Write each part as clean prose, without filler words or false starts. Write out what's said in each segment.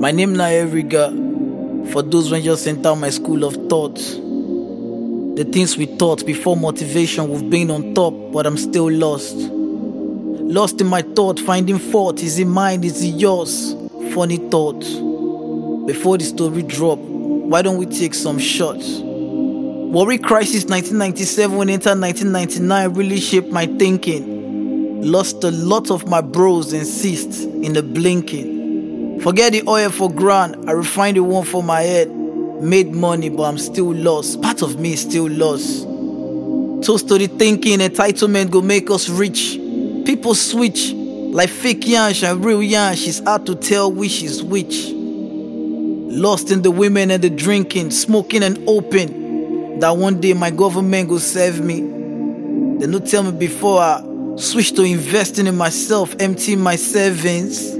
My name na Eriga. For those when just enter my school of thought. The things we thought before motivation, we've been on top, but I'm still lost. Lost in my thought, finding fault. Is it mine? Is it yours? Funny thought. Before the story drop, why don't we take some shots? Worry crisis 1997 enter 1999 really shaped my thinking. Lost a lot of my bros and cysts in the blinking. Forget the oil for grand, I refined the one for my head. Made money, but I'm still lost. Part of me is still lost. Toast to the thinking, entitlement go make us rich. People switch, like fake yansh and real yansh. It's hard to tell which is which. Lost in the women and the drinking, smoking and open. That one day my government go serve me. They no tell me before I switch to investing in myself, emptying my savings.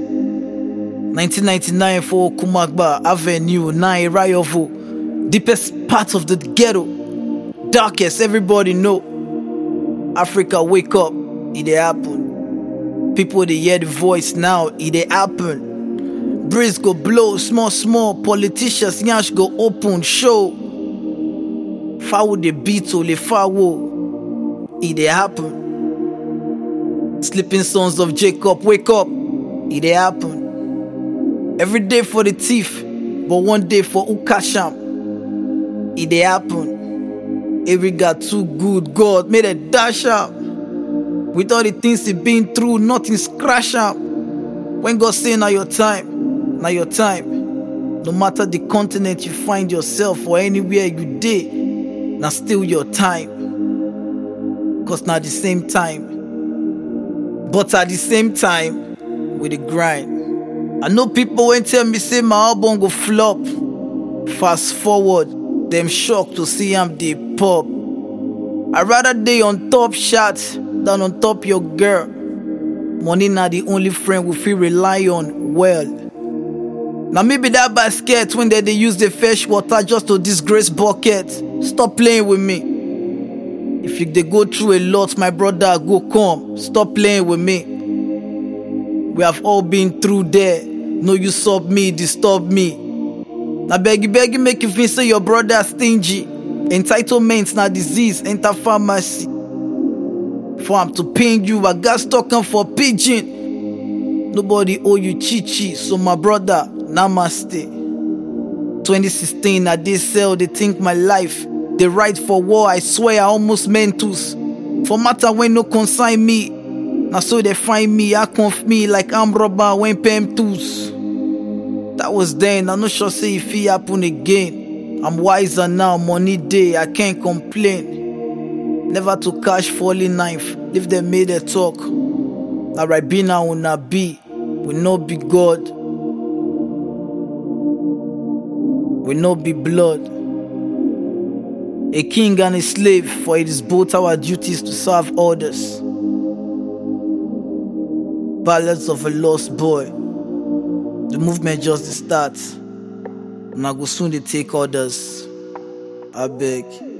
1999 for Kumagba Avenue, 9 Rayovo. Deepest part of the ghetto. Darkest, everybody know. Africa wake up, it dey happen. People they hear the voice now, it dey happen. Breeze go blow, small, politicians yansh go open, show. Foul the beat ole foul, it dey happen. Sleeping sons of Jacob, wake up, it dey happen. Every day for the thief, but one day for Ukasham. It dey happen. Eriga too good, God made a dash up. With all the things he been through, nothing scratch up. When God say now your time, now your time. No matter the continent you find yourself or anywhere you dey, now still your time. Cause now the same time. But at the same time, with the grind. I know people when tell me say my album go flop. Fast forward, them shocked to see I'm the pop. I'd rather dey on top shots than on top your girl. Money not the only friend we feel rely on well. Now maybe that basket when they use the fresh water just to disgrace bucket. Stop playing with me. If you they go through a lot, my brother, go come. Stop playing with me. We have all been through there. No you sub me, disturb me. Now beggy make you feel say your brother stingy. Entitlement na disease, enter pharmacy. For I'm to pain you, I got talking for pigeon. Nobody owe you chichi, so my brother, namaste. 2016, I did sell, they think my life. They write for war, I swear I almost meant to. For matter when no consign me. Now so they find me, I conf me like I'm robber when PM tools. That was then, I'm not sure say if it happen again. I'm wiser now, money day, I can't complain. Never to catch falling knife, if they made a talk. Now right be now will not be, will not be God. Will not be blood. A king and a slave, for it is both our duties to serve others. Ballads of a lost boy. The movement just starts. And I go soon they take orders. I beg.